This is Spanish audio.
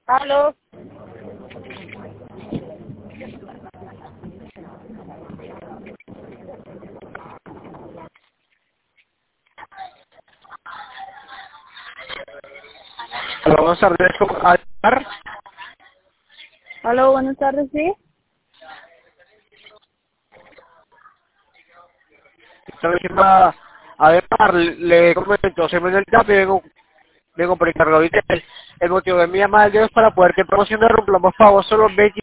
Aló, Hola, buenas tardes, ¿cómo ayudar? aló, buenas tardes, sí. Esta vez va a ver, le comento, se me dio el chat y vengo por encargado. El motivo de mi llamada de hoy es para poderte promocionar un plan más famoso los 20